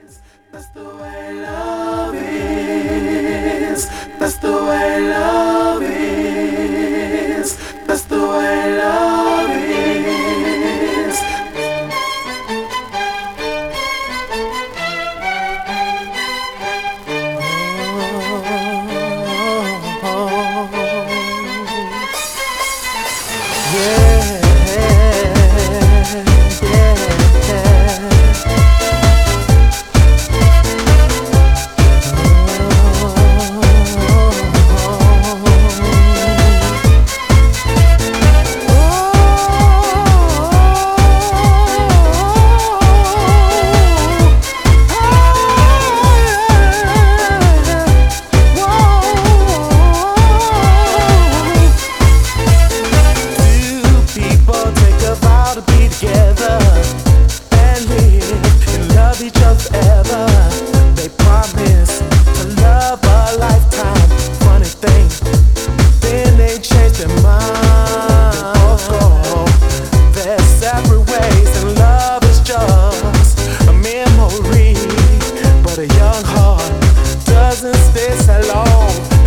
That's the way love is. That's the way love is. That's the way love is. Yeah, to be together and live and love each other forever. They promise to love a lifetime. Funny thing, then they change their mind. They both go their separate ways, and love is just a memory. But a young heart doesn't stay so long.